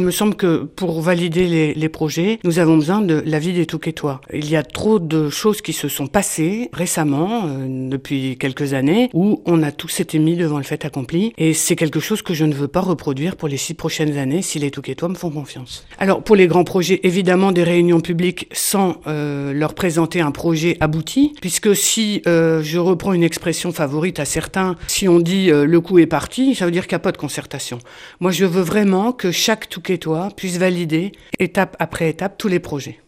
me semble que pour valider les projets, nous avons besoin de l'avis des Touquetois. Il y a trop de choses qui se sont passées récemment, depuis quelques années, où on a tous été mis devant le fait accompli. Et c'est quelque chose que je ne veux pas reproduire pour les 6 prochaines années si les Touquetois me font confiance. Alors pour les grands projets, évidemment des réunions publiques sans leur présenter un projet abouti, puisque si je reprends une expression favorite à certains, si on dit le coup est parti, ça veut dire qu'il n'y a pas de concertation. Moi je veux vraiment que chaque Touquetois puisse valider étape après étape tous les projets.